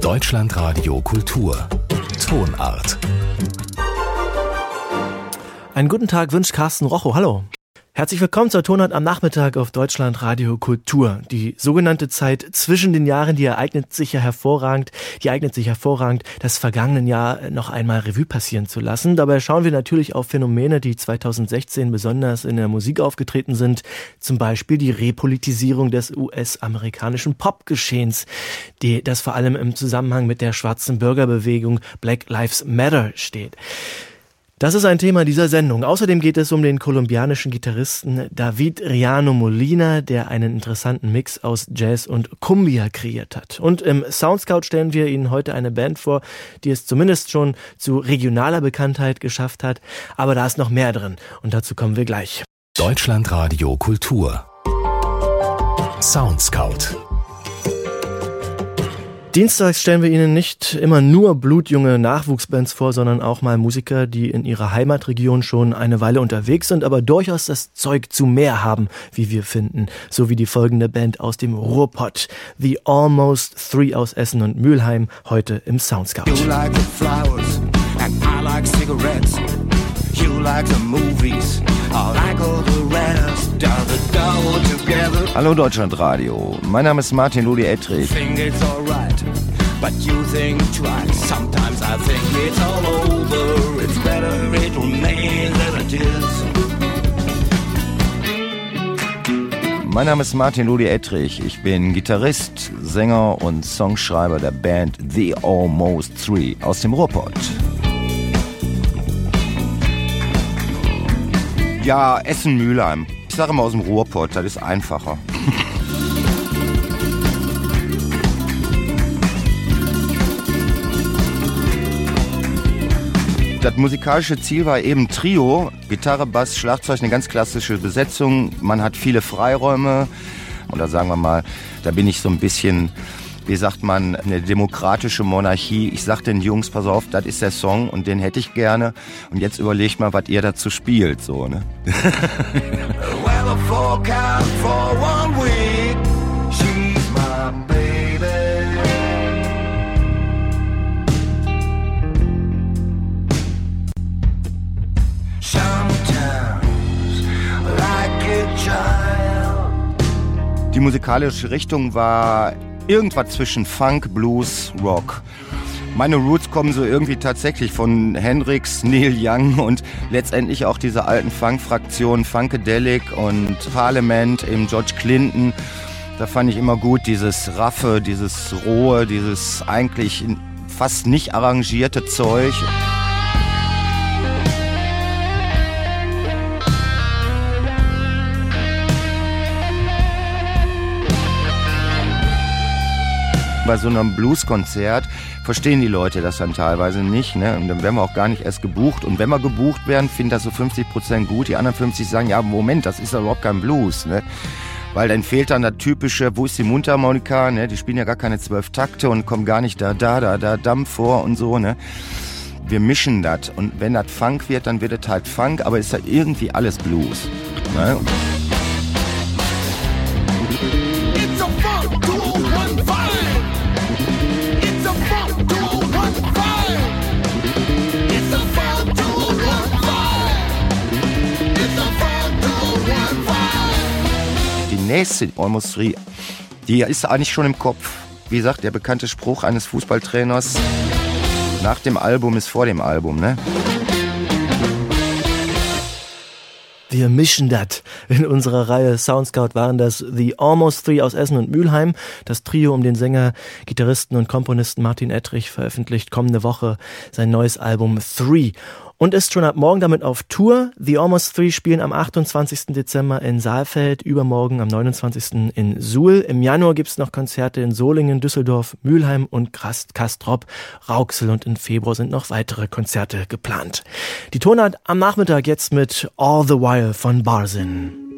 Deutschlandradio Kultur. Tonart. Einen guten Tag wünscht Carsten Rochow. Hallo. Herzlich willkommen zur Tonart am Nachmittag auf Deutschlandradio Kultur. Die sogenannte Zeit zwischen den Jahren, die eignet sich hervorragend, das vergangene Jahr noch einmal Revue passieren zu lassen. Dabei schauen wir natürlich auf Phänomene, die 2016 besonders in der Musik aufgetreten sind. Zum Beispiel die Repolitisierung des US-amerikanischen Popgeschehens, das vor allem im Zusammenhang mit der schwarzen Bürgerbewegung Black Lives Matter steht. Das ist ein Thema dieser Sendung. Außerdem geht es um den kolumbianischen Gitarristen David Riano Molina, der einen interessanten Mix aus Jazz und Cumbia kreiert hat. Und im Soundscout stellen wir Ihnen heute eine Band vor, die es zumindest schon zu regionaler Bekanntheit geschafft hat. Aber da ist noch mehr drin und dazu kommen wir gleich. Deutschlandradio Kultur. Soundscout. Dienstags stellen wir Ihnen nicht immer nur blutjunge Nachwuchsbands vor, sondern auch mal Musiker, die in ihrer Heimatregion schon eine Weile unterwegs sind, aber durchaus das Zeug zu mehr haben, wie wir finden. So wie die folgende Band aus dem Ruhrpott, The Almost Three aus Essen und Mülheim, heute im Soundscout. You like the flowers and I like cigarettes. You like the movies, I like all the rest. Down the door together. Hallo Deutschlandradio, mein Name ist Martin Ludi Ettrich. Think it's alright, but you think twice. Sometimes I think it's all over. It's better it remains as it is. Mein Name ist Martin Ludi Ettrich. Ich bin Gitarrist, Sänger und Songschreiber der Band The Almost Three aus dem Ruhrpott. Ja, Essen-Mülheim. Ich sage immer aus dem Ruhrpott, das ist einfacher. Das musikalische Ziel war eben Trio, Gitarre, Bass, Schlagzeug, eine ganz klassische Besetzung. Man hat viele Freiräume. Oder sagen wir mal, da bin ich so ein bisschen, wie sagt man, eine demokratische Monarchie. Ich sag den Jungs, pass auf, das ist der Song und den hätte ich gerne. Und jetzt überlegt mal, was ihr dazu spielt, so, ne? Weather forecast for 1 week. She's my baby. Sometimes like a child. Die musikalische Richtung war irgendwas zwischen Funk, Blues, Rock. Meine Roots kommen so irgendwie tatsächlich von Hendrix, Neil Young und letztendlich auch diese alten Funk-Fraktionen, Funkadelic und Parliament, eben George Clinton. Da fand ich immer gut dieses Raffe, dieses Rohe, dieses eigentlich fast nicht arrangierte Zeug. Bei so einem Blueskonzert verstehen die Leute das dann teilweise nicht, ne? Und dann werden wir auch gar nicht erst gebucht. Und wenn wir gebucht werden, finden das so 50% gut. Die anderen 50 sagen, ja, Moment, das ist ja überhaupt kein Blues, ne? Weil dann fehlt dann das typische, wo ist die Mundharmonika, ne? Die spielen ja gar keine 12 Takte und kommen gar nicht da, Dampf vor und so, ne? Wir mischen das. Und wenn das Funk wird, dann wird es halt Funk, aber ist halt irgendwie alles Blues, ne? Die nächste Almost Three, die ist eigentlich schon im Kopf. Wie gesagt, der bekannte Spruch eines Fußballtrainers, nach dem Album ist vor dem Album, ne? Wir mischen das. In unserer Reihe Soundscout waren das The Almost Three aus Essen und Mülheim. Das Trio um den Sänger, Gitarristen und Komponisten Martin Ettrich veröffentlicht kommende Woche sein neues Album Three. Und ist schon ab morgen damit auf Tour. The Almost Three spielen am 28. Dezember in Saalfeld, übermorgen am 29. in Suhl. Im Januar gibt's noch Konzerte in Solingen, Düsseldorf, Mülheim und Castrop, Rauxel, und im Februar sind noch weitere Konzerte geplant. Die Tonart am Nachmittag jetzt mit All the While von Barzin.